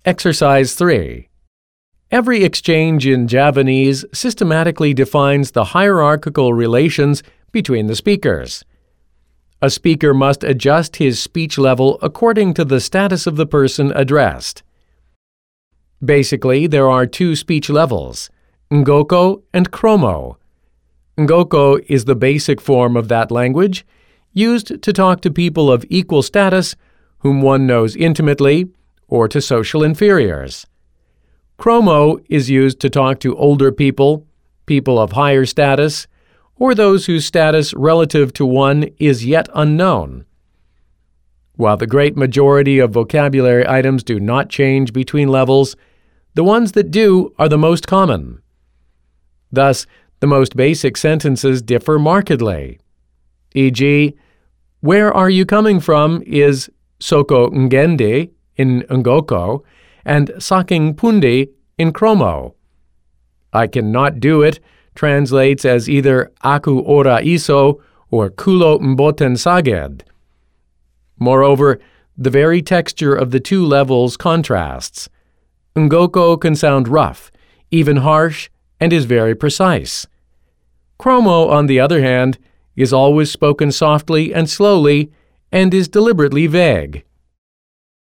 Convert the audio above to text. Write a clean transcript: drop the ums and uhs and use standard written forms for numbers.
Exercise 3. Every exchange in Javanese systematically defines the hierarchical relations between the speakers. A speaker must adjust his speech level according to the status of the person addressed. Basically, there are two speech levels, Ngoko and Kromo. Ngoko is the basic form of that language, used to talk to people of equal status whom one knows intimately, or to social inferiors. Kromo is used to talk to older people, people of higher status, or those whose status relative to one is yet unknown. While the great majority of vocabulary items do not change between levels, the ones that do are the most common. Thus, the most basic sentences differ markedly. E.g., "Where are you coming from?" is "Soko ngende" in Ngoko and "Saking pundi" in Kromo. "I cannot do it" translates as either "Aku ora iso" or "Kulo mboten saged." Moreover, the very texture of the two levels contrasts. Ngoko can sound rough, even harsh, and is very precise. Kromo, on the other hand, is always spoken softly and slowly and is deliberately vague.